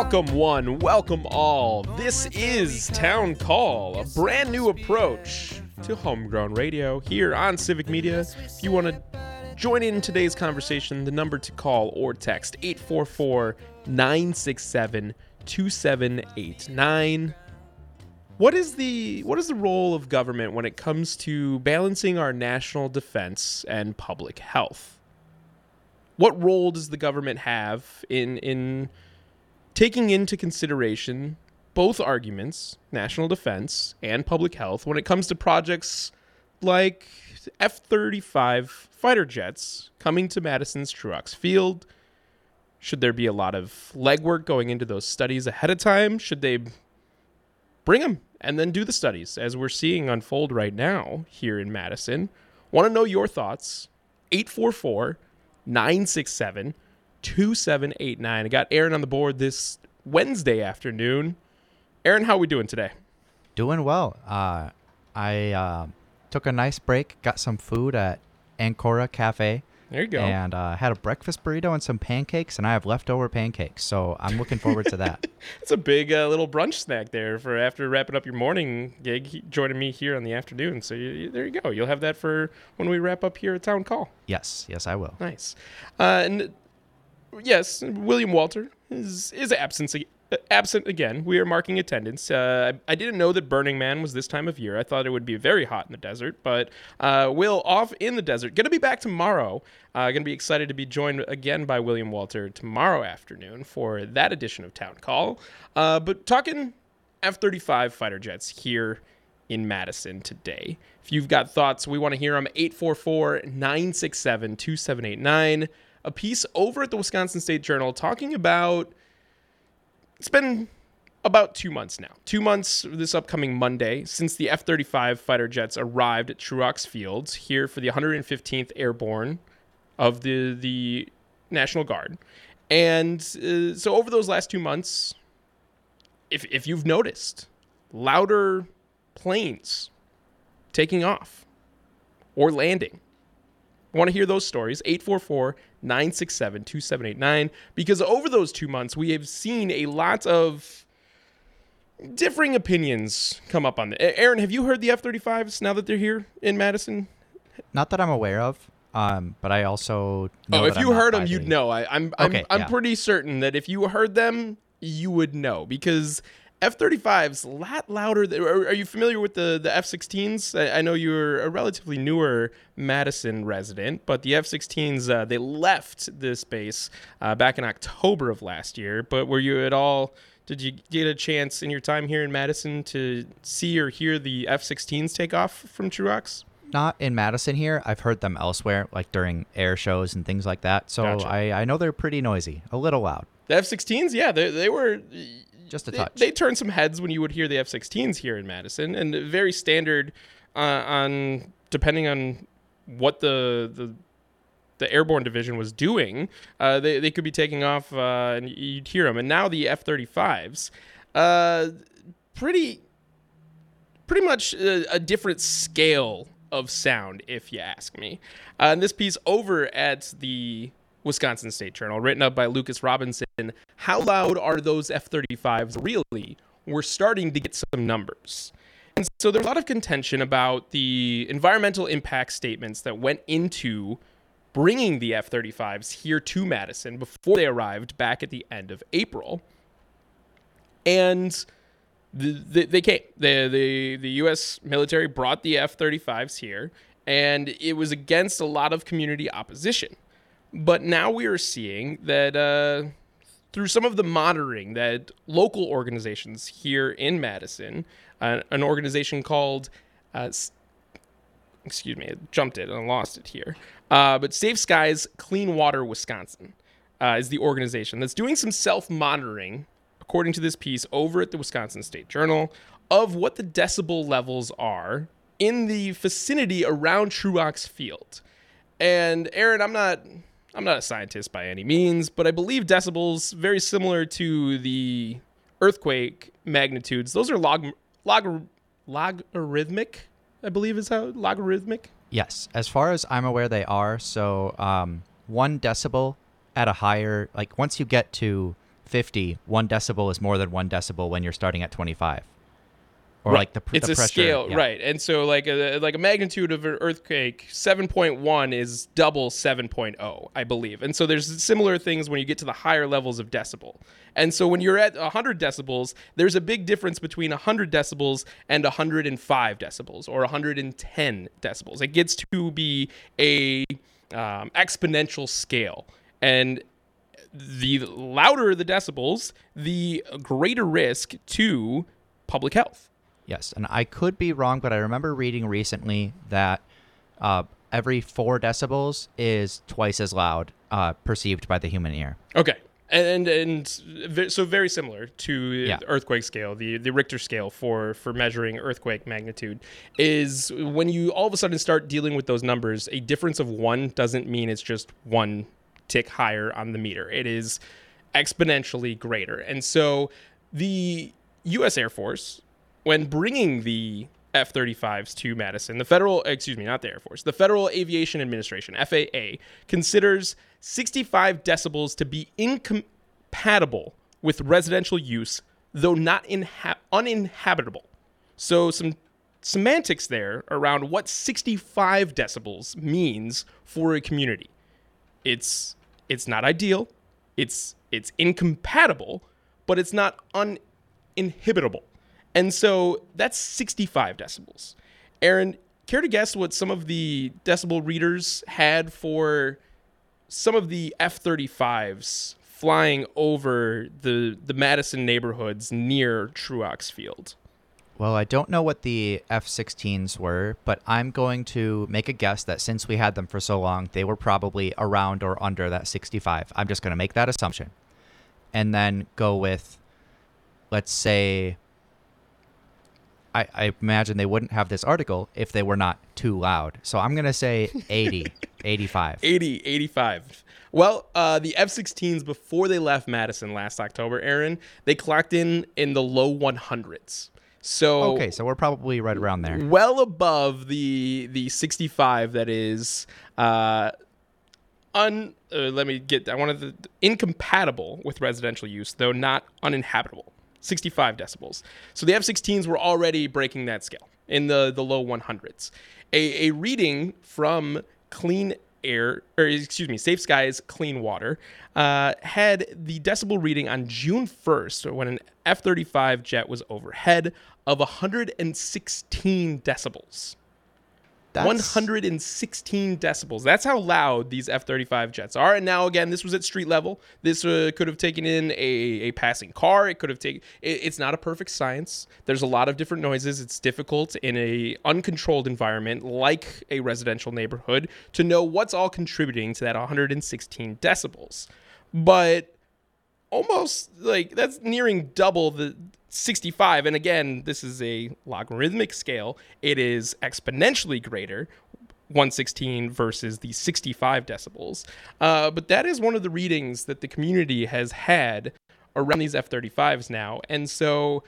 Welcome one, welcome all. This is Town Call, a brand new approach to homegrown radio here on Civic Media. If you want to join in today's conversation, the number to call or text 844-967-2789. What is the role of government when it comes to balancing our national defense and public health? What role does the government have in taking into consideration both arguments, national defense and public health, when it comes to projects like F-35 fighter jets coming to Madison's Truax Field? Should there be a lot of legwork going into those studies ahead of time? Should they bring them and then do the studies, as we're seeing unfold right now here in Madison? Want to know your thoughts? 844-967-2789. I got Aaron on the board this Wednesday afternoon. Aaron, how are we doing today? Doing well. I took a nice break, got some food at Ancora Cafe. There you go. And had a breakfast burrito and some pancakes, and I have leftover pancakes, so I'm looking forward to that. It's a big little brunch snack there for after wrapping up your morning gig, joining me here on the afternoon. So there you go. You'll have that for when we wrap up here at Town Call. Yes, I will. Nice. And yes, William Walter is absent again. We are marking attendance. I didn't know that Burning Man was this time of year. I thought it would be very hot in the desert, but Will off in the desert. Going to be back tomorrow. Going to be excited to be joined again by William Walter tomorrow afternoon for that edition of Town Call. But talking F-35 fighter jets here in Madison today. If you've got thoughts, we want to hear them. 844-967-2789. A piece over at the Wisconsin State Journal talking about, it's been about 2 months now. 2 months this upcoming Monday since the F-35 fighter jets arrived at Truax Field here for the 115th Airborne of the National Guard. And so over those last 2 months, if you've noticed, louder planes taking off or landing. I want to hear those stories. 844-967-2789. Because over those 2 months, we have seen a lot of differing opinions come up on it. Aaron, have you heard the F-35s now that they're here in Madison? Not that I'm aware of, but I also know if you heard them, you'd know. I'm pretty certain that if you heard them, you would know. Because F-35's a lot louder. Are you familiar with the F-16s? I know you're a relatively newer Madison resident, but the F-16s, they left this base back in October of last year. But were you at all, did you get a chance in your time here in Madison to see or hear the F-16s take off from Truax? Not in Madison here. I've heard them elsewhere, like during air shows and things like that. So gotcha. I know they're pretty noisy, a little loud. The F-16s, yeah, they were... Just a touch. They turned some heads when you would hear the F-16s here in Madison, and very standard on depending on what the airborne division was doing. They could be taking off, and you'd hear them. And now the F-35s, pretty much a different scale of sound, if you ask me. And this piece over at the Wisconsin State Journal, written up by Lucas Robinson. How loud are those F-35s really? We're starting to get some numbers. And so there's a lot of contention about the environmental impact statements that went into bringing the F-35s here to Madison before they arrived back at the end of April. And they came. The U.S. military brought the F-35s here, and it was against a lot of community opposition. But now we are seeing that through some of the monitoring that local organizations here in Madison, an organization called, I jumped it and I lost it here. But Safe Skies Clean Water Wisconsin is the organization that's doing some self-monitoring, according to this piece over at the Wisconsin State Journal, of what the decibel levels are in the vicinity around Truax Field. And Aaron, I'm not a scientist by any means, but I believe decibels, very similar to the earthquake magnitudes, those are logarithmic, I believe is how, logarithmic? Yes, as far as I'm aware, they are. So 1 decibel at a higher, like once you get to 50, 1 decibel is more than 1 decibel when you're starting at 25. Or right. like the it's the a pressure, scale, yeah. right? And so like a magnitude of an earthquake, 7.1 is double 7.0, I believe. And so there's similar things when you get to the higher levels of decibel. And so when you're at 100 decibels, there's a big difference between 100 decibels and 105 decibels or 110 decibels. It gets to be a exponential scale, and the louder the decibels, the greater risk to public health. Yes, and I could be wrong, but I remember reading recently that every 4 decibels is twice as loud perceived by the human ear. Okay. And so very similar to the earthquake scale, the Richter scale for measuring earthquake magnitude, is when you all of a sudden start dealing with those numbers, a difference of 1 doesn't mean it's just 1 tick higher on the meter. It is exponentially greater. And so the U.S. Air Force, when bringing the F-35s to Madison, the Federal Aviation Administration, FAA, considers 65 decibels to be incompatible with residential use, though not uninhabitable. So some semantics there around what 65 decibels means for a community. It's not ideal, it's incompatible, but it's not uninhibitable. And so that's 65 decibels. Aaron, care to guess what some of the decibel readers had for some of the F-35s flying over the Madison neighborhoods near Truax Field? Well, I don't know what the F-16s were, but I'm going to make a guess that since we had them for so long, they were probably around or under that 65. I'm just going to make that assumption. And then go with, let's say, I imagine they wouldn't have this article if they were not too loud. So I'm going to say 80, 85. 85. Well, the F-16s, before they left Madison last October, Aaron, they clocked in the low 100s. So okay, so we're probably right around there. Well above the 65 that is incompatible with residential use, though not uninhabitable. 65 decibels. So the F-16s were already breaking that scale in the low 100s. A reading from Safe Skies Clean Water had the decibel reading on June 1st when an F-35 jet was overhead of 116 decibels. 116 decibels. That's how loud these F-35 jets are. And now, again, this was at street level. This could have taken in a passing car. It could have taken... It's not a perfect science. There's a lot of different noises. It's difficult in a uncontrolled environment like a residential neighborhood to know what's all contributing to that 116 decibels. But almost, like, that's nearing double the 65, and again, this is a logarithmic scale. It is exponentially greater, 116 versus the 65 decibels. But that is one of the readings that the community has had around these F-35s now. And so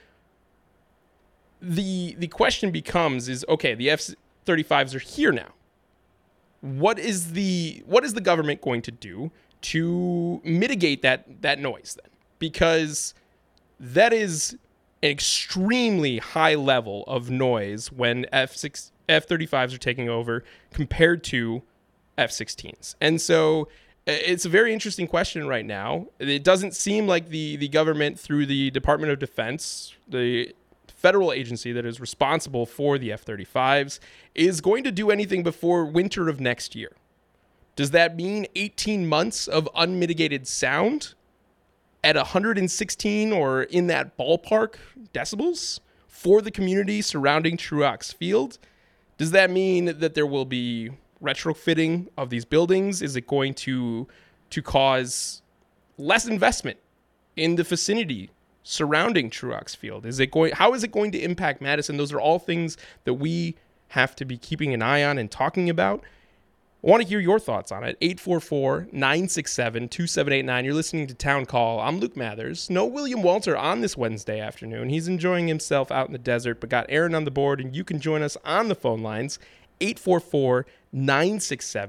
the question becomes is, okay, the F-35s are here now. What is the government going to do to mitigate that noise then? Because that is an extremely high level of noise when F-35s are taking over compared to F-16s. And so it's a very interesting question right now. It doesn't seem like the government, through the Department of Defense, the federal agency that is responsible for the F-35s, is going to do anything before winter of next year. Does that mean 18 months of unmitigated sound at 116 or in that ballpark decibels for the community surrounding Truax Field? Does that mean that there will be retrofitting of these buildings? Is it going to cause less investment in the vicinity surrounding Truax Field? How is it going to impact Madison? Those are all things that we have to be keeping an eye on and talking about. I want to hear your thoughts on it. 844-967-2789. You're listening to Town Call. I'm Luke Mathers. No William Walter on this Wednesday afternoon. He's enjoying himself out in the desert, but got Aaron on the board, and you can join us on the phone lines. 844-967-2789.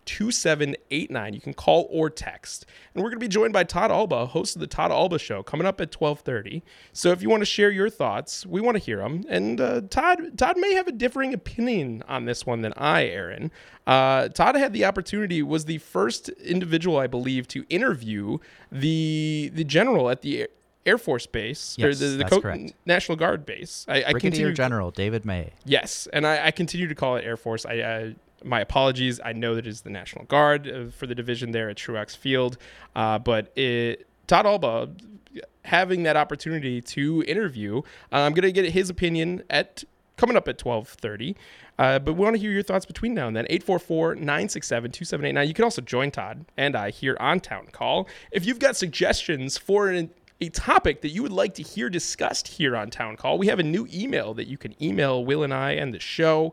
844-967-2789. You can call or text. And we're going to be joined by Todd Alba, host of the Todd Alba Show, coming up at 12:30. So if you want to share your thoughts, we want to hear them. And Todd may have a differing opinion on this one than I, Aaron. Todd had the opportunity, was the first individual, I believe, to interview the general at the Air Force Base, yes, or that's correct. National Guard Base. Brigadier General David May. Yes, and I continue to call it Air Force. My apologies. I know that it is the National Guard for the division there at Truax Field, but Todd Alba having that opportunity to interview, I'm going to get his opinion coming up at 12:30. But we want to hear your thoughts between now and then. 844-967-2789. You can also join Todd and I here on Town Call. If you've got suggestions for a topic that you would like to hear discussed here on Town Call, we have a new email that you can email Will and I and the show,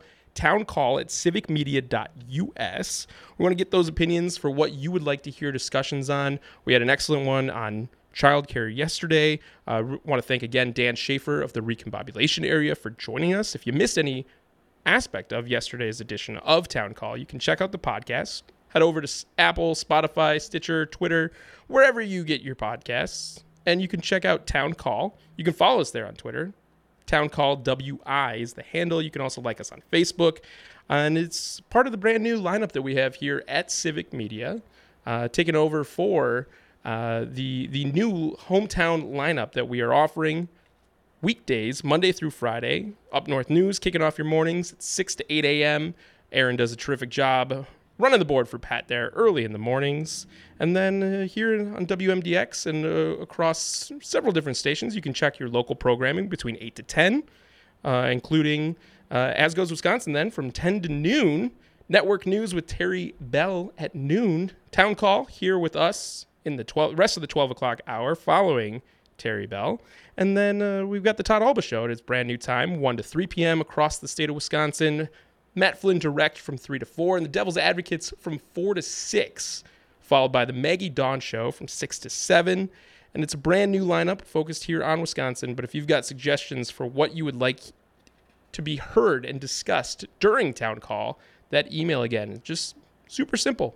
towncall@civicmedia.us. We want to get those opinions for what you would like to hear discussions on. We had an excellent one on childcare yesterday. Want to thank again Dan Schaefer of the Recombobulation Area for joining us. If you missed any aspect of yesterday's edition of Town Call, you can check out the podcast. Head over to Apple, Spotify, Stitcher, Twitter, wherever you get your podcasts, and you can check out Town Call. You can follow us there on Twitter. Town Call WI is the handle. You can also like us on Facebook, and it's part of the brand new lineup that we have here at Civic Media, taking over for the new hometown lineup that we are offering weekdays, Monday through Friday. Up North News kicking off your mornings at 6 to 8 a.m. Aaron does a terrific job running the board for Pat there early in the mornings. And then here on WMDX and across several different stations, you can check your local programming between 8 to 10, including As Goes Wisconsin then from 10 to noon. Network News with Terry Bell at noon. Town Call here with us in the rest of the 12 o'clock hour following Terry Bell. And then we've got the Todd Alba Show at its brand new time, 1 to 3 p.m. across the state of Wisconsin. Matt Flynn Direct from 3 to 4, and the Devil's Advocates from 4 to 6, followed by the Maggie Dawn Show from 6 to 7. And it's a brand new lineup focused here on Wisconsin. But if you've got suggestions for what you would like to be heard and discussed during Town Call, that email again, just super simple,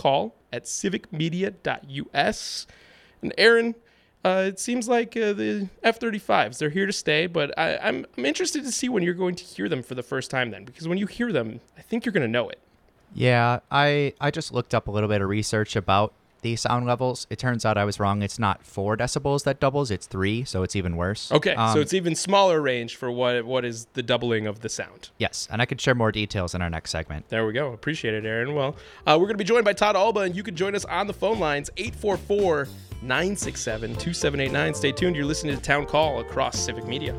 towncall@civicmedia.us. And Aaron, it seems like the F-35s, they're here to stay, but I'm interested to see when you're going to hear them for the first time then, because when you hear them, I think you're going to know it. Yeah, I just looked up a little bit of research about the sound levels. It turns out I was wrong. It's not 4 decibels that doubles, it's 3, so it's even worse. Okay, so it's even smaller range for what is the doubling of the sound. Yes, and I could share more details in our next segment. There we go. Appreciate it, Aaron. Well, we're going to be joined by Todd Alba, and you can join us on the phone lines, 844-967-2789. Stay tuned. You're listening to Town Call across Civic Media.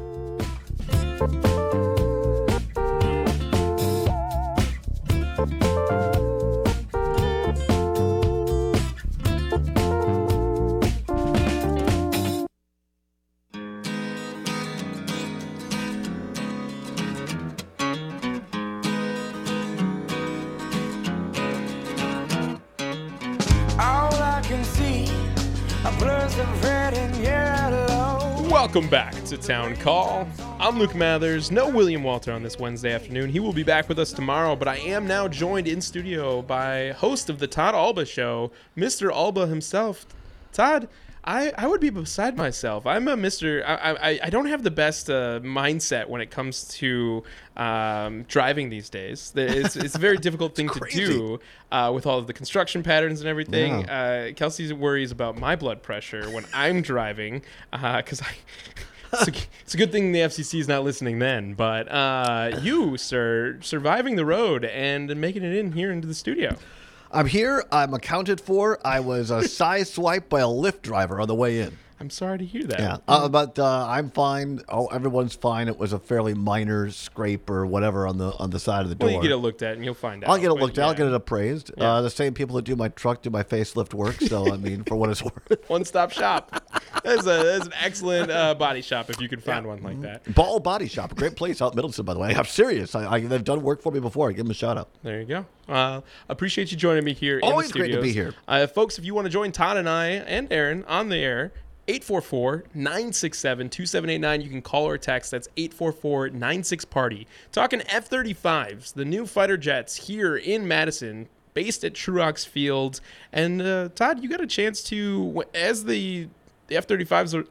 Welcome back to Town Call. I'm Luke Mathers. No William Walter on this Wednesday afternoon. He will be back with us tomorrow, but I am now joined in studio by host of the Todd Alba Show, Mr. Alba himself. Todd, I would be beside myself. I'm a Mr. I don't have the best mindset when it comes to driving these days. It's a very difficult thing to do with all of the construction patterns and everything. Yeah. Kelsey worries about my blood pressure when I'm driving because it's a good thing the FCC is not listening then. But you, sir, surviving the road and making it in here into the studio. I'm here. I'm accounted for. I was sideswiped by a Lyft driver on the way in. I'm sorry to hear that. Yeah, but I'm fine. Oh, everyone's fine. It was a fairly minor scrape or whatever on the side of the door. Well, you get it looked at and you'll find out. I'll get it looked at. I'll get it appraised. Yeah. The same people that do my truck do my facelift work. So I mean, for what it's worth. One-stop shop. That's an excellent body shop if you can find one like that. Ball Body Shop, a great place out in Middleton, by the way. I'm serious. They've done work for me before. I give them a shout out. There you go. Appreciate you joining me here. Always in the studios. great to be here. Folks, if you want to join Todd and I and Aaron on the air, 844-967-2789. You can call or text. That's 844-96-PARTY. Talking F-35s, the new fighter jets here in Madison, based at Truax Field. And Todd, you got a chance to, as the F-35s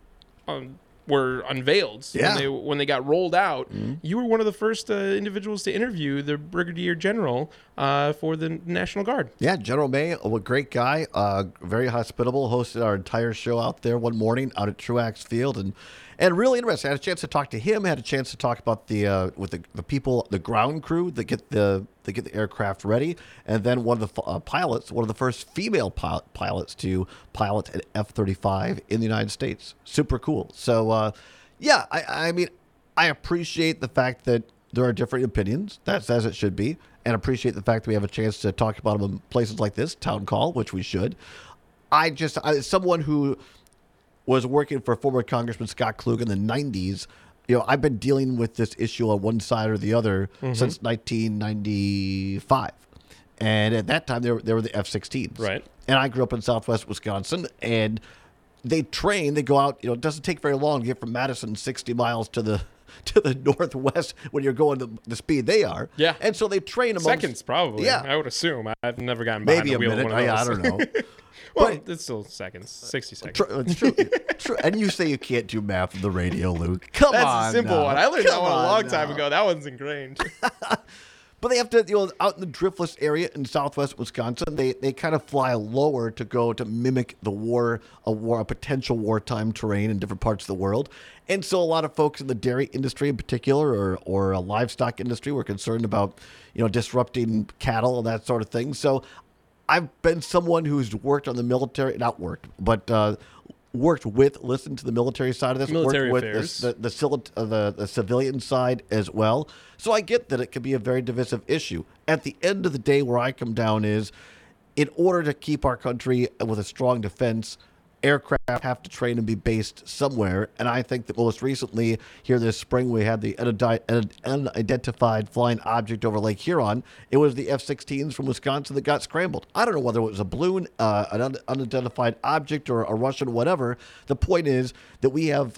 were unveiled, when they got rolled out, you were one of the first individuals to interview the Brigadier General for the National Guard. Yeah, General May, a great guy, very hospitable, hosted our entire show out there one morning out at Truax Field, and really interesting. I had a chance to talk to him. I had a chance to talk about with the people, the ground crew that get the aircraft ready, and then one of the pilots, one of the first female pilots to pilot an F-35 in the United States. Super cool. So, I mean, I appreciate the fact that there are different opinions. That's as it should be, and appreciate the fact that we have a chance to talk about them in places like this, Town Call, which we should. As someone who was working for former Congressman Scott Klug in the 90s, I've been dealing with this issue on one side or the other since 1995. And at that time, there were the F-16s. Right. And I grew up in southwest Wisconsin, and they go out, it doesn't take very long to get from Madison 60 miles to the northwest when you're going the speed they are. Yeah. And so they train amongst seconds, probably. Yeah. I would assume. I've never gotten behind maybe the wheel a minute. of one of those. I don't know. Well, it's still seconds, 60 seconds. It's true. And you say you can't do math on the radio, Luke. Come on. That's a simple now. one. I learned that Come one a on long time now. ago. That one's ingrained. But they have to, out in the driftless area in southwest Wisconsin, they kind of fly lower to go to mimic a potential wartime terrain in different parts of the world. And so a lot of folks in the dairy industry in particular or a livestock industry were concerned about, disrupting cattle and that sort of thing. So I've been someone who's worked on the military, not worked, but listened to the military side of this, Military worked affairs. with the civilian side as well. So I get that it can be a very divisive issue. At the end of the day, where I come down is, in order to keep our country with a strong defense, aircraft have to train and be based somewhere. And I think that most recently, here this spring, we had the unidentified flying object over Lake Huron. It was the F-16s from Wisconsin that got scrambled. I don't know whether it was a balloon, an unidentified object, or a Russian whatever. The point is that we have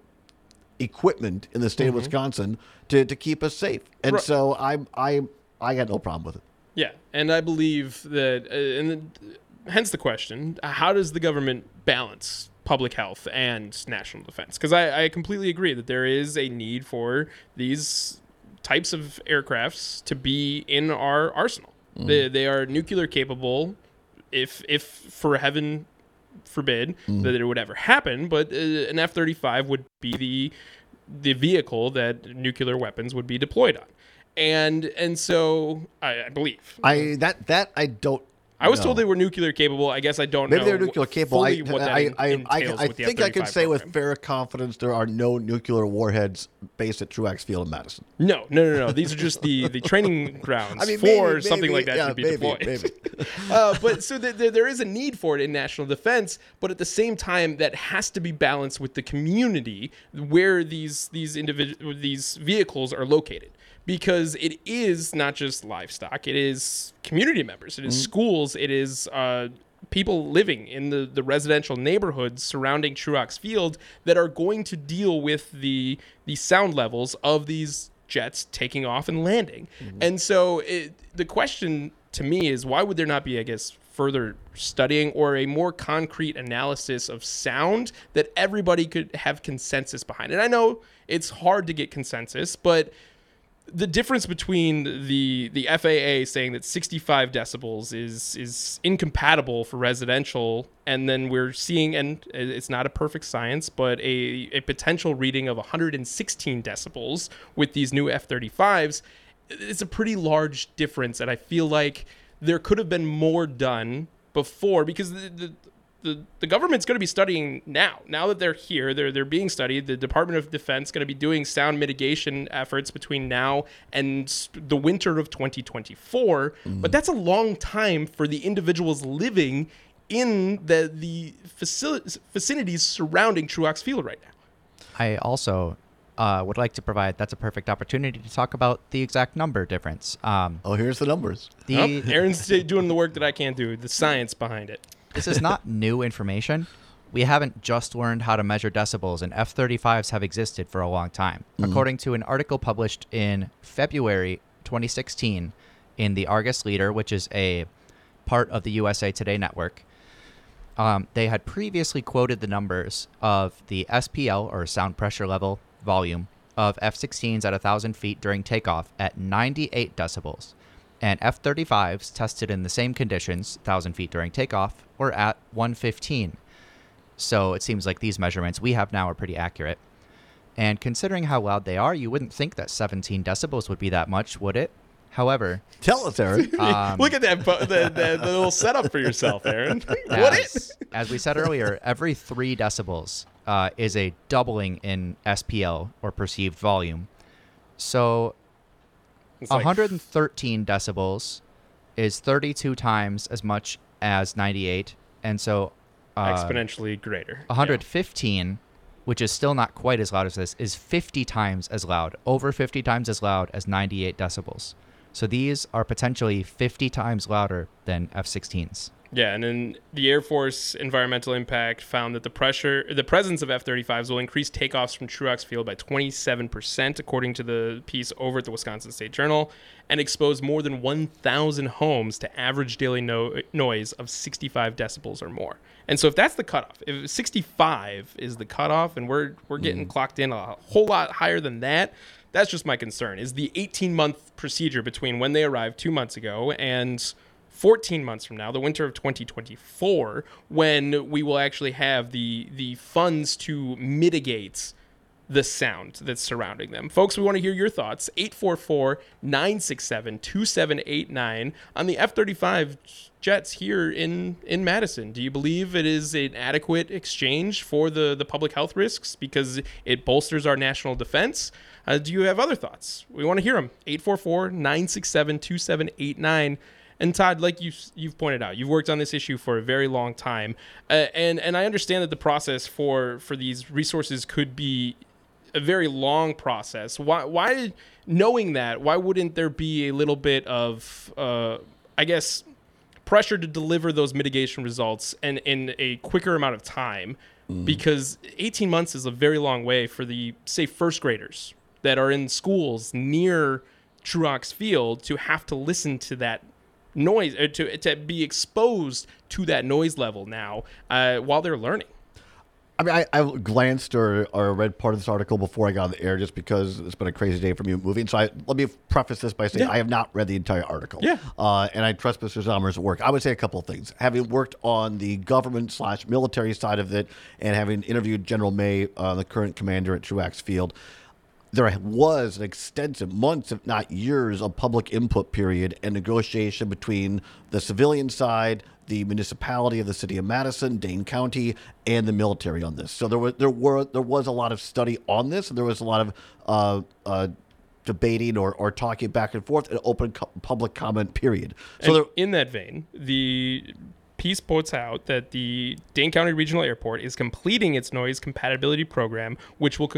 equipment in the state of Wisconsin to keep us safe. And so I got no problem with it. Yeah, and I believe that, hence the question, how does the government balance public health and national defense? Because I completely agree that there is a need for these types of aircrafts to be in our arsenal. They are nuclear capable, if for heaven forbid that it would ever happen, but an F-35 would be the vehicle that nuclear weapons would be deployed on. And so I believe I don't. I was told they were nuclear capable. I guess I don't know. Maybe they're nuclear capable. Fully what that entails I with the think I can F-35 say with program. fair confidence there are no nuclear warheads based at Truax Field in Madison. No. These are just the training grounds for maybe, something like that to be deployed. Maybe. But so there is a need for it in national defense, but at the same time, that has to be balanced with the community where these vehicles are located. Because it is not just livestock, it is community members, it is schools, it is people living in the residential neighborhoods surrounding Truax Field that are going to deal with the sound levels of these jets taking off and landing. And so the question to me is, why would there not be, I guess, further studying or a more concrete analysis of sound that everybody could have consensus behind? And I know it's hard to get consensus, but the difference between the FAA saying that 65 decibels is incompatible for residential, and then we're seeing, and it's not a perfect science, but a potential reading of 116 decibels with these new F-35s, it's a pretty large difference, and I feel like there could have been more done before, because the government's going to be studying now that they're here. They're being studied. The Department of Defense is going to be doing sound mitigation efforts between now and the winter of 2024. But that's a long time for the individuals living in the vicinities surrounding Truax Field right now. I also would like to provide, that's a perfect opportunity to talk about the exact number difference. Here's the numbers. Aaron's doing the work that I can't do, the science behind it. This is not new information. We haven't just learned how to measure decibels, and F-35s have existed for a long time. According to an article published in February 2016 in the Argus Leader, which is a part of the USA Today network. They had previously quoted the numbers of the SPL, or sound pressure level volume, of F-16s at 1,000 feet during takeoff at 98 decibels, and F-35s tested in the same conditions, 1,000 feet during takeoff, were at 115. So it seems like these measurements we have now are pretty accurate. And considering how loud they are, you wouldn't think that 17 decibels would be that much, would it? However, Tell us, Aaron. Look at that the little setup for yourself, Aaron. As we said earlier, every 3 decibels is a doubling in SPL, or perceived volume. So It's like 113 decibels is 32 times as much as 98. And so exponentially greater. 115, which is still not quite as loud as this, is 50 times as loud, over 50 times as loud as 98 decibels. So these are potentially 50 times louder than F-16s. Yeah, and then the Air Force Environmental Impact found that the presence of F-35s will increase takeoffs from Truax Field by 27%, according to the piece over at the Wisconsin State Journal, and expose more than 1,000 homes to average daily noise of 65 decibels or more. And so if that's the cutoff, if 65 is the cutoff, and we're getting clocked in a whole lot higher than that, that's just my concern, is the 18-month procedure between when they arrived 2 months ago and 14 months from now, the winter of 2024, when we will actually have the funds to mitigate the sound that's surrounding them. Folks, we want to hear your thoughts. 844-967-2789 on the F-35 jets here in Madison. Do you believe it is an adequate exchange for the public health risks because it bolsters our national defense? Do you have other thoughts? We want to hear them. 844-967-2789. And Todd, like you've pointed out, you've worked on this issue for a very long time, and I understand that the process for these resources could be a very long process. Why, knowing that, why wouldn't there be a little bit of, I guess, pressure to deliver those mitigation results and in a quicker amount of time? Because 18 months is a very long way for the, say, first graders that are in schools near Truax Field to have to listen to that noise, to be exposed to that noise level now while they're learning. I mean, I glanced or read part of this article before I got on the air just because it's been a crazy day for me moving. So let me preface this by saying I have not read the entire article. Yeah. And I trust Mr. Zommer's work. I would say a couple of things. Having worked on the government/military side of it and having interviewed General May, the current commander at Truax Field, there was an extensive months, if not years, of public input period and negotiation between the civilian side, the municipality of the city of Madison, Dane County, and the military on this. So there was a lot of study on this, and there was a lot of debating or talking back and forth, an open public comment period. So in that vein, the piece points out that the Dane County Regional Airport is completing its noise compatibility program, which will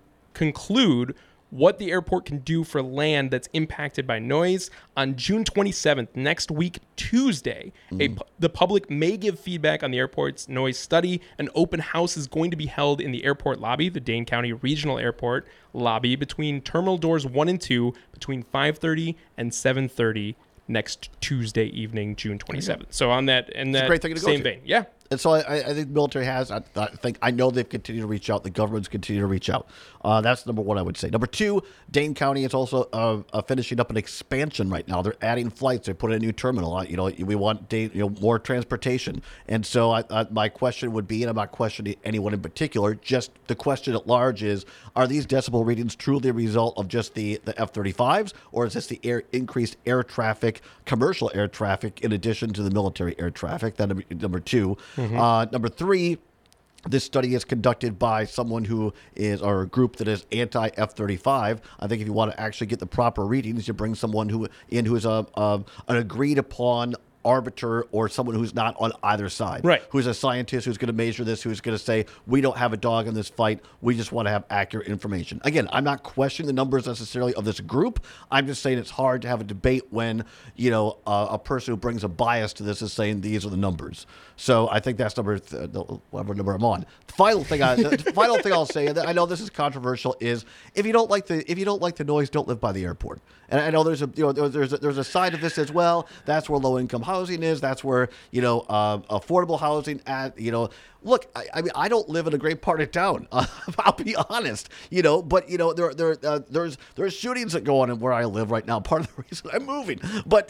conclude what the airport can do for land that's impacted by noise on June 27th, next week, Tuesday. The public may give feedback on the airport's noise study. An open house is going to be held in the airport lobby, the Dane County Regional Airport lobby, between terminal doors 1 and 2, between 5:30 and 7:30 next Tuesday evening, June 27th. So on that, in that same vein. Yeah. And so I think the military has, I know they've continued to reach out. The government's continued to reach out. That's number one, I would say. Number two, Dane County is also finishing up an expansion right now. They're adding flights. They put in a new terminal. We want more transportation. And so my question would be, and I'm not questioning anyone in particular, just the question at large is, are these decibel readings truly a result of just the F-35s, or is this the increased air traffic, commercial air traffic, in addition to the military air traffic? That number two. Number three, this study is conducted by someone who is, or a group that is anti-F-35. I think if you want to actually get the proper readings, you bring someone who is an agreed upon arbiter or someone who's not on either side. Right. Who's a scientist who's going to measure this, who's going to say, we don't have a dog in this fight. We just want to have accurate information. Again, I'm not questioning the numbers necessarily of this group. I'm just saying it's hard to have a debate when, a person who brings a bias to this is saying these are the numbers. So I think that's whatever number I'm on. The final thing I'll say, and I know this is controversial, is if you don't like the noise, don't live by the airport. And I know there's a side of this as well. That's where low income housing is. That's where affordable housing at. Look, I mean, I don't live in a great part of town. I'll be honest. But there's shootings that go on where I live right now. Part of the reason I'm moving. But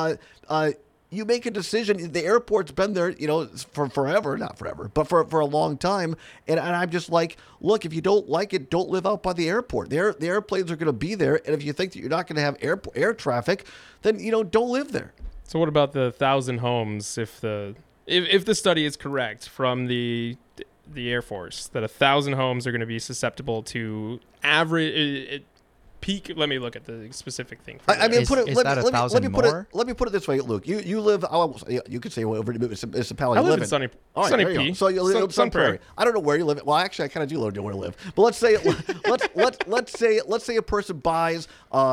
you make a decision. The airport's been there, for forever, not forever, but for a long time. And I'm just like, look, if you don't like it, don't live out by the airport. The airplanes are going to be there. And if you think that you're not going to have air traffic, then, don't live there. So what about the 1,000 homes if the study is correct from the Air Force, that 1,000 homes are going to be susceptible to average peak? Let me look at the specific thing. Let me put it this way, Luke. You live. You could say whatever municipality I you live live in Sunny. All right, Sunny there you P. go. So you live in Sun Prairie. I don't know where you live. Well, actually, I kind of do know where to live. But let's say a person buys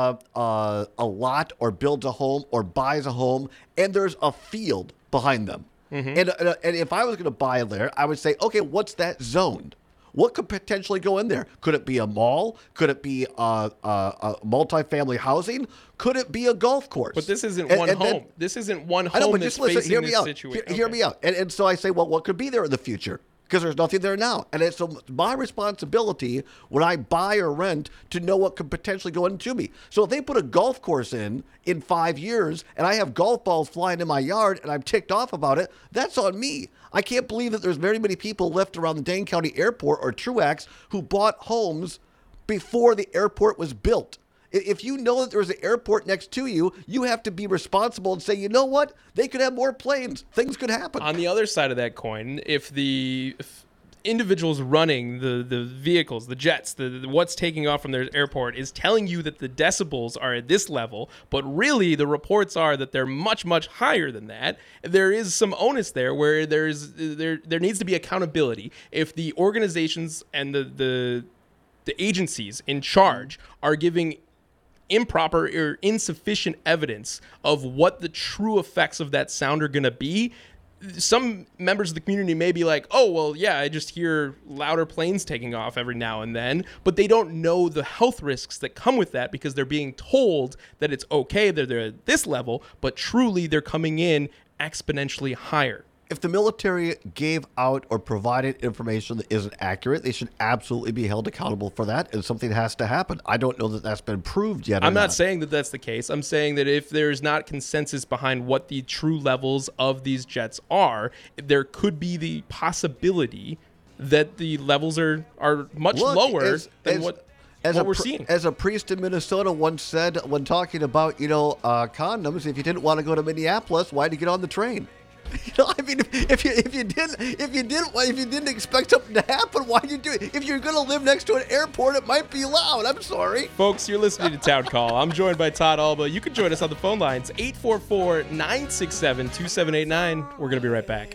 a lot or builds a home or buys a home, and there's a field behind them. Mm-hmm. And if I was going to buy there, I would say, okay, what's that zoned? What could potentially go in there? Could it be a mall? Could it be a multifamily housing? Could it be a golf course? But this isn't one home. This isn't one home. I know, but just listen. Hear me out. Hear me out. And so I say, well, what could be there in the future? Because there's nothing there now. And it's my responsibility when I buy or rent to know what could potentially go into me. So if they put a golf course in 5 years and I have golf balls flying in my yard and I'm ticked off about it, that's on me. I can't believe that there's very many people left around the Dane County Airport or Truax who bought homes before the airport was built. If you know that there's an airport next to you, you have to be responsible and say, you know what? They could have more planes. Things could happen. On the other side of that coin, if individuals running the vehicles, the jets, what's taking off from their airport is telling you that the decibels are at this level, but really the reports are that they're much, much higher than that, there is some onus there where there needs to be accountability. If the organizations and the agencies in charge are giving improper or insufficient evidence of what the true effects of that sound are going to be, some members of the community may be like, oh, well, yeah, I just hear louder planes taking off every now and then, but they don't know the health risks that come with that because they're being told that it's okay, that they're at this level, but truly they're coming in exponentially higher. If the military gave out or provided information that isn't accurate, they should absolutely be held accountable for that, and something has to happen. I don't know that that's been proved yet. I'm not saying that that's the case. I'm saying that if there's not consensus behind what the true levels of these jets are, there could be the possibility that the levels are much lower than what we're seeing. As a priest in Minnesota once said when talking about, condoms, if you didn't want to go to Minneapolis, why'd you get on the train? I mean, if you didn't expect something to happen, why'd you do it? If you're going to live next to an airport, it might be loud. I'm sorry. Folks, you're listening to Town Call. I'm joined by Todd Alba. You can join us on the phone lines, 844-967-2789. We're going to be right back.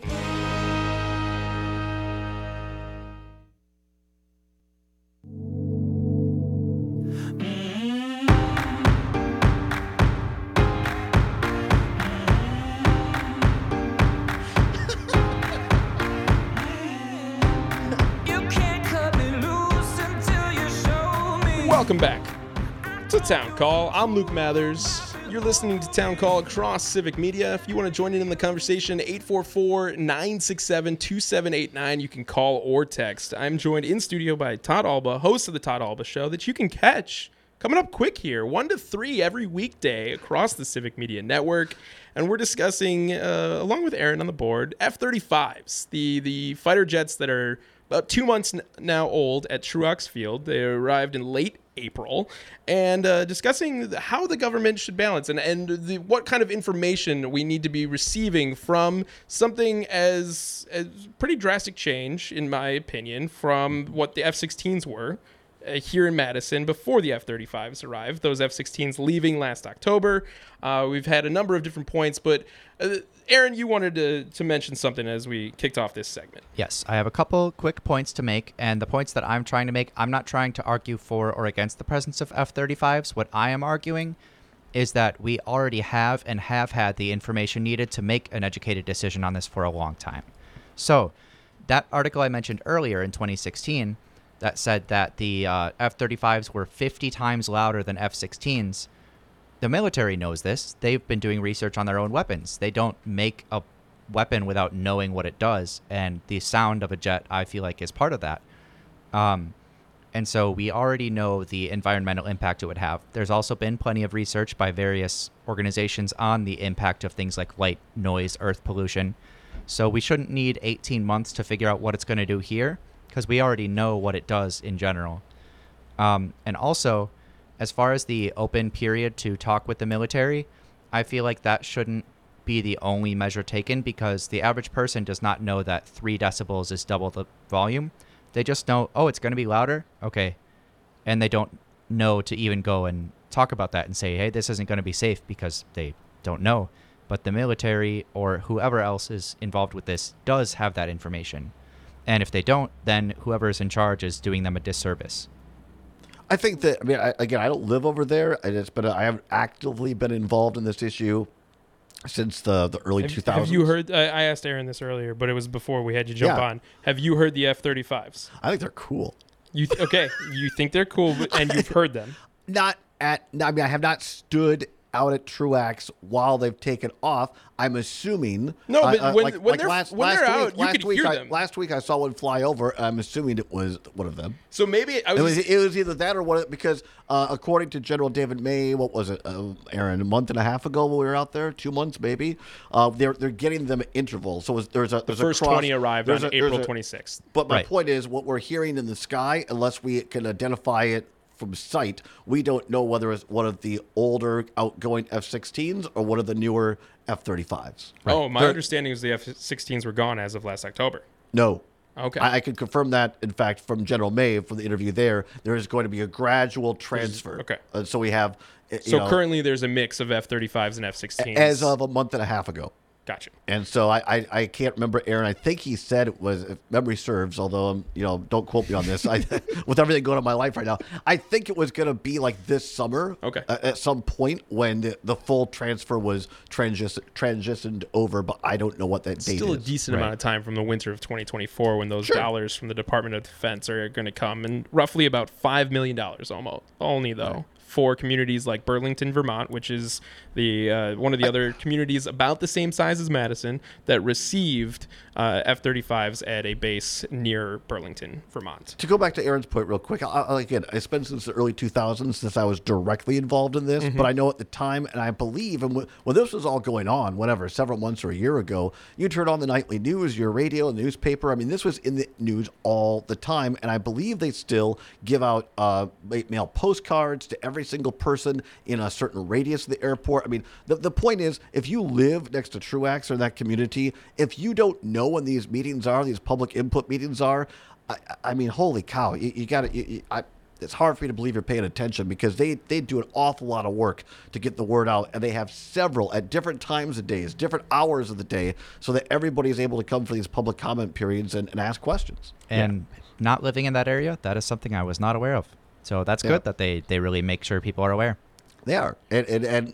Welcome back to Town Call. I'm Luke Mathers. You're listening to Town Call across Civic Media. If you want to join in the conversation, 844-967-2789. You can call or text. I'm joined in studio by Todd Alba, host of the Todd Alba Show, that you can catch coming up quick here, 1 to 3 every weekday across the Civic Media Network. And we're discussing, along with Aaron on the board, F-35s, the fighter jets that are about 2 months now old at Truax Field. They arrived in late April, and discussing how the government should balance and what kind of information we need to be receiving from something as pretty drastic change, in my opinion, from what the F-16s were here in Madison before the F-35s arrived, those F-16s leaving last October. We've had a number of different points, but Aaron, you wanted to mention something as we kicked off this segment. Yes, I have a couple quick points to make, and the points that I'm trying to make, I'm not trying to argue for or against the presence of F-35s. What I am arguing is that we already have and have had the information needed to make an educated decision on this for a long time. So that article I mentioned earlier in 2016 that said that the F-35s were 50 times louder than F-16s, the military knows this. They've been doing research on their own weapons. They don't make a weapon without knowing what it does, and the sound of a jet, I feel like, is part of that. And so we already know the environmental impact it would have. There's also been plenty of research by various organizations on the impact of things like light, noise, earth pollution. So we shouldn't need 18 months to figure out what it's going to do here, because we already know what it does in general. And also, as far as the open period to talk with the military, I feel like that shouldn't be the only measure taken, because the average person does not know that 3 decibels is double the volume. They just know, oh, it's going to be louder? Okay. And they don't know to even go and talk about that and say, hey, this isn't going to be safe, because they don't know. But the military or whoever else is involved with this does have that information. And if they don't, then whoever is in charge is doing them a disservice. I think that, I mean, I don't live over there. I have actively been involved in this issue since the early 2000s. Have you heard? I asked Aaron this earlier, but it was before we had you jump on. Have you heard the F-35s? I think they're cool. Okay, you think they're cool, and you've heard them. I have not stood out at Truax while they've taken off. I'm assuming. No, but when they're out, you can hear them. Last week I saw one fly over. I'm assuming it was one of them. So maybe it was either that or one, because according to General David May, what was it, Aaron, a month and a half ago when we were out there, 2 months maybe, they're getting them at intervals. So there's a first 20 arrived on April 26th. But my point is, what we're hearing in the sky, unless we can identify it from sight, we don't know whether it's one of the older outgoing F-16s or one of the newer F-35s. Right. Oh, my understanding is the F-16s were gone as of last October. No. Okay. I can confirm that, in fact, from General May, from the interview there is going to be a gradual transfer. Okay. So we have... currently there's a mix of F-35s and F-16s. As of a month and a half ago. Gotcha. And so I can't remember, Aaron. I think he said it was, if memory serves, although don't quote me on this. With everything going on in my life right now, I think it was going to be like this summer. Okay. At some point when the full transfer was transitioned over, but I don't know what that date is. Still a decent amount of time from the winter of 2024 when those dollars from the Department of Defense are going to come, and roughly about $5 million almost only though. Right. For communities like Burlington, Vermont, which is the one of the other communities about the same size as Madison that received F-35s at a base near Burlington, Vermont. To go back to Aaron's point real quick, again, it's been since the early 2000s since I was directly involved in this, but I know at the time, and I believe, and when this was all going on, several months or a year ago, you turn on the nightly news, your radio, the newspaper. I mean, this was in the news all the time, and I believe they still give out mail postcards to every single person in a certain radius of the airport. I mean, the point is, if you live next to Truax or that community, if you don't know when these meetings are, these public input meetings are, I mean, holy cow, you got to. It's hard for me to believe you're paying attention, because they do an awful lot of work to get the word out, and they have several at different times of days, different hours of the day, so that everybody is able to come for these public comment periods and ask questions. And not living in that area, that is something I was not aware of. So that's good that they really make sure people are aware. They are. And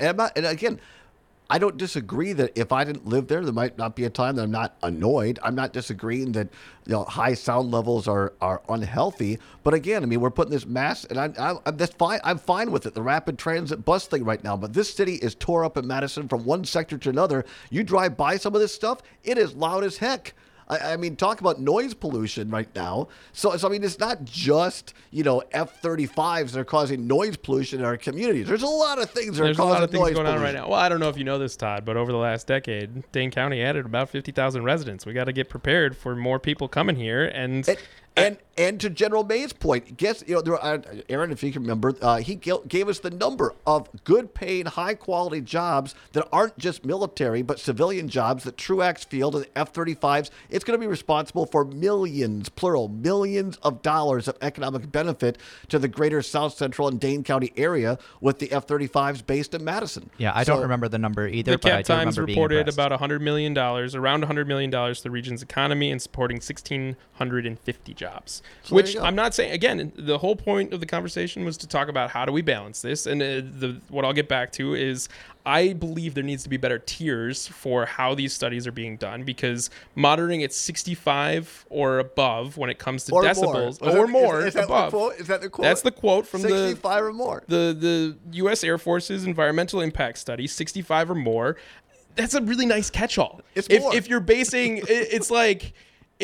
again, I don't disagree that if I didn't live there might not be a time that I'm not annoyed. I'm not disagreeing that high sound levels are unhealthy. But again, I mean, we're putting this mass, and I'm that's fine. I'm fine with it. The rapid transit bus thing right now. But this city is tore up in Madison from one sector to another. You drive by some of this stuff, it is loud as heck. I mean, talk about noise pollution right now. So I mean, it's not just, F-35s that are causing noise pollution in our communities. There's a lot of things that are causing noise pollution. There's a lot of things going on right now. Well, I don't know if you know this, Todd, but over the last decade, Dane County added about 50,000 residents. We got to get prepared for more people coming here. And And to General May's point, guess Aaron, if you can remember, he gave us the number of good-paying, high-quality jobs that aren't just military but civilian jobs that Truax Field and F-35s. It's going to be responsible for millions, plural, millions of dollars of economic benefit to the greater South Central and Dane County area with the F-35s based in Madison. Yeah, I don't remember the number either, The but I Cap do Times remember being reported impressed. about $100 million, around $100 million to the region's economy and supporting 1,650 jobs. So there Which you go. I'm not saying, again, the whole point of the conversation was to talk about how do we balance this. And what I'll get back to is I believe there needs to be better tiers for how these studies are being done, because monitoring at 65 or above when it comes to decibels or more Is that above. the quote? Is that the quote? That's the quote from 65 or more. the U.S. Air Force's environmental impact study, 65 or more. That's a really nice catch-all. It's more. If you're basing, it's like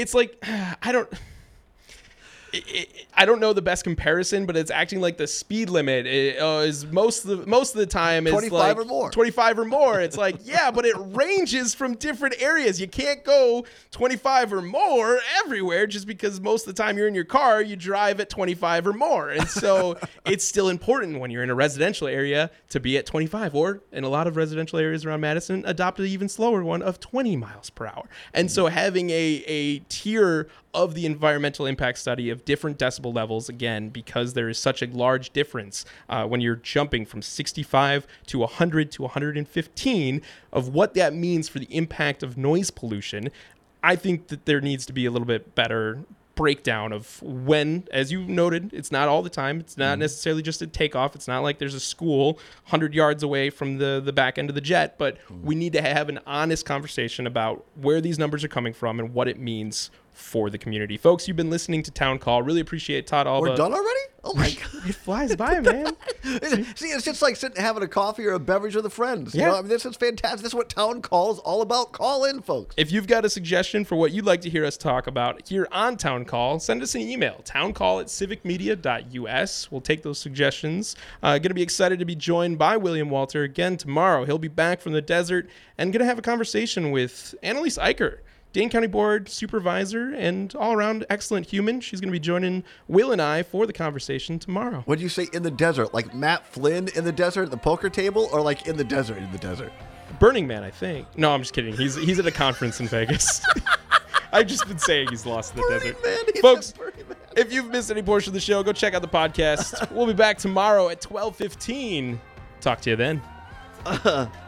I don't know the best comparison, but it's acting like the speed limit is most of the time is 25 like or more. 25 or more. It's like, yeah, but it ranges from different areas. You can't go 25 or more everywhere just because most of the time you're in your car, you drive at 25 or more. And so it's still important when you're in a residential area to be at 25, or in a lot of residential areas around Madison, adopt an even slower one of 20 miles per hour. And so having a tier of the environmental impact study of different decibel levels, again, because there is such a large difference when you're jumping from 65 to 100 to 115 of what that means for the impact of noise pollution. I think that there needs to be a little bit better breakdown of when, as you noted, it's not all the time. It's not necessarily just a takeoff. It's not like there's a school 100 yards away from the back end of the jet, but we need to have an honest conversation about where these numbers are coming from and what it means for the community. Folks, you've been listening to Town Call. Really appreciate Todd Alba. We're done already? Oh my God. It flies by, man. See, it's just like sitting having a coffee or a beverage with a friend. You Yeah. know, I mean, this is fantastic. This is what Town Call is all about. Call in, folks. If you've got a suggestion for what you'd like to hear us talk about here on Town Call, send us an email, towncall@civicmedia.us. We'll take those suggestions. Going to be excited to be joined by William Walter again tomorrow. He'll be back from the desert and going to have a conversation with Annalise Eicher, Dane County Board Supervisor and all-around excellent human. She's going to be joining Will and I for the conversation tomorrow. What did you say in the desert? Like Matt Flynn in the desert at the poker table, or like in the desert in the desert? Burning Man, I think. No, I'm just kidding. He's at a conference in Vegas. I've just been saying he's lost in the Burning desert. Man, he's Folks, a Burning Man. if you've missed any portion of the show, go check out the podcast. We'll be back tomorrow at 12:15. Talk to you then.